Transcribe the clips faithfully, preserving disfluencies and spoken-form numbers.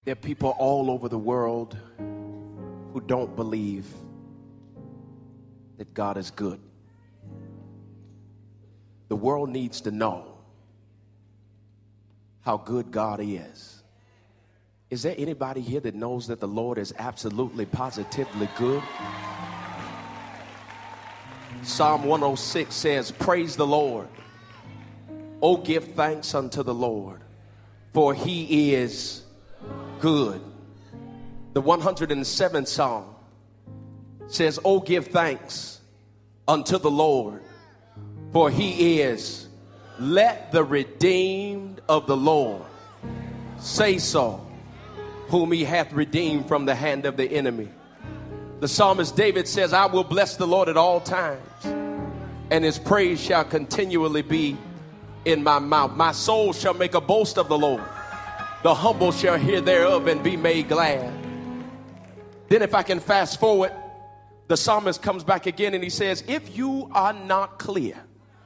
There are people all over the world who don't believe that God is good. The world needs to know how good God is. Is there anybody here that knows that the Lord is absolutely, positively good? Psalm one oh six says, praise the Lord. Oh, give thanks unto the Lord, for he is good. The one hundred seventh Psalm says, oh, give thanks unto the Lord, for he is. Let the redeemed of the Lord say so, whom he hath redeemed from the hand of the enemy. The psalmist David says, I will bless the Lord at all times, and his praise shall continually be in my mouth. My soul shall make a boast of the Lord. The humble shall hear thereof and be made glad. Then if I can fast forward, the psalmist comes back again and he says, if you are not clear,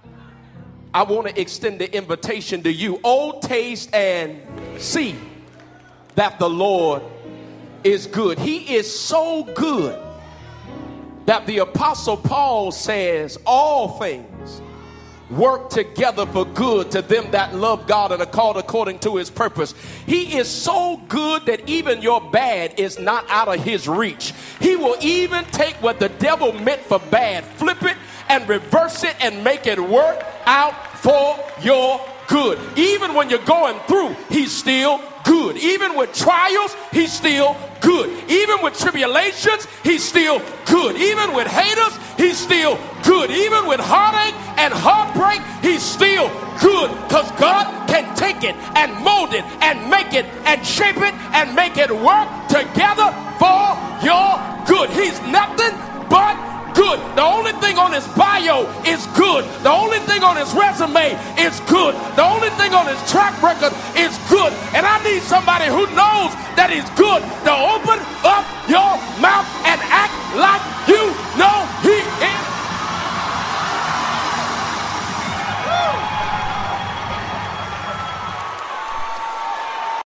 I want to extend the invitation to you. Oh, taste and see that the Lord is good. He is so good that the Apostle Paul says all things work together for good to them that love God and are called according to his purpose. He is so good that even your bad is not out of his reach. He will even take what the devil meant for bad, flip it and reverse it and make it work out for your good. Even when you're going through, he's still good. Even with trials, he's still good. Even with tribulations, he's still good. Even with haters, he's still good. Even with heartache and heartbreak, he's still good. Because God can take it and mold it and make it and shape it and make it work together for your good. He's nothing but good. The only thing on his bio is good. The only thing on his resume is good. The only thing on his track record is good. And I need somebody who knows that he's good to open up your mouth and act like you